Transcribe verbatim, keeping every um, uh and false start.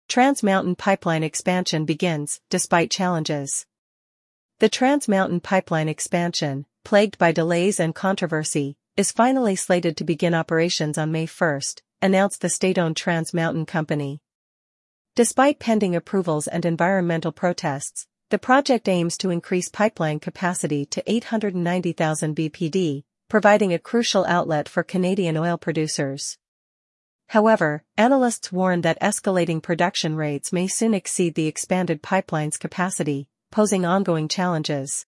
Trans Mountain Pipeline expansion begins, despite challenges. The Trans Mountain Pipeline expansion, plagued by delays and controversy, is finally slated to begin operations on May first, announced the state-owned Trans Mountain Company. Despite pending approvals and environmental protests, the project aims to increase pipeline capacity to eight hundred ninety thousand B P D, providing a crucial outlet for Canadian oil producers. However, analysts warn that escalating production rates may soon exceed the expanded pipeline's capacity, posing ongoing challenges.